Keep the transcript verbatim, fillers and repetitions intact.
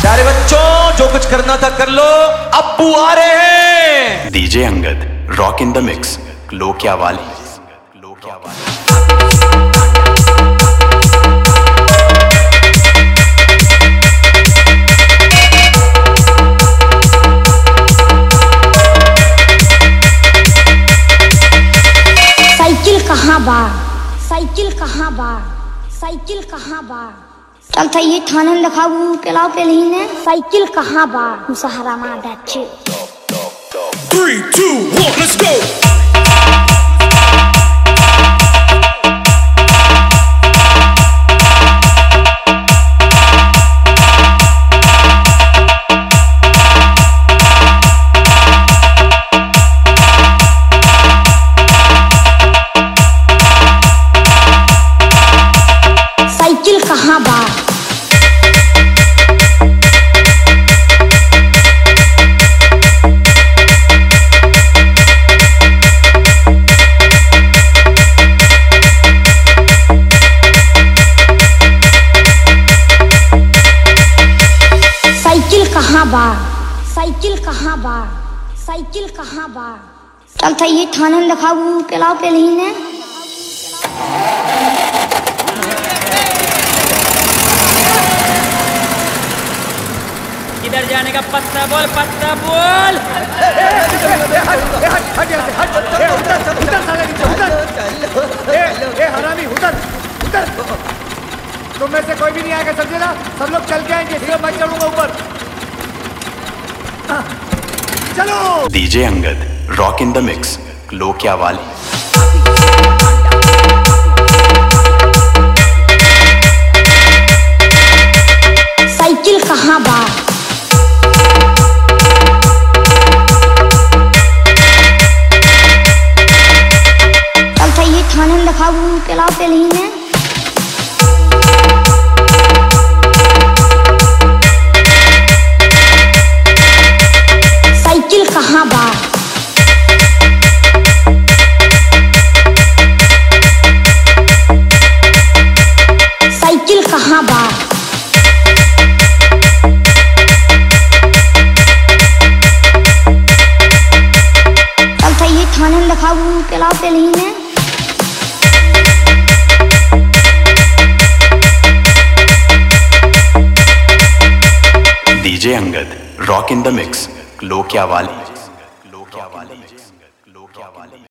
प्यारे बच्चों, जो कुछ करना था कर लो, अब्बू आ रहे हैं। DJ Angad, rock in the mix, लो क्या वाली, लो क्या वाली। साइकिल कहाँ बा, साइकिल कहाँ बा, साइकिल कहाँ बा। चल था ये थाने में दिखाऊ केलाओ पे नहीं ने। साइकिल कहाँ बा, मुसहरा मार दे। Three, two, one, let's go. Cycle कहाँ बा, साइकिल कहाँ बा, साइकिल कहाँ बा, साइकिल कहाँ बा। चल था ये थाने में दिखाऊ केलाओ पे नहीं ने। किधर जाने का पत्ता बोल, पत्ता बोल। हरामी उधर उधर, तुम में से कोई भी नहीं आएगा, समझे ना। सब लोग चल के आएंगे, सिर्फ मैं चढ़ूंगा ऊपर। चलो। DJ Angad, rock in the mix, लो क्या वाली। साइकिल कहाँ बा, चल था ये थाने में दिखाऊ केलाओ पे नहीं ने। साइकिल कहाँ बा, साइकिल कहाँ बा, चल था ये थाने में दिखाऊ केलाओ पे नहीं ने। DJ Angad, rock in the mix, लो क्या वाली, लो क्या वाली, लो क्या वाली।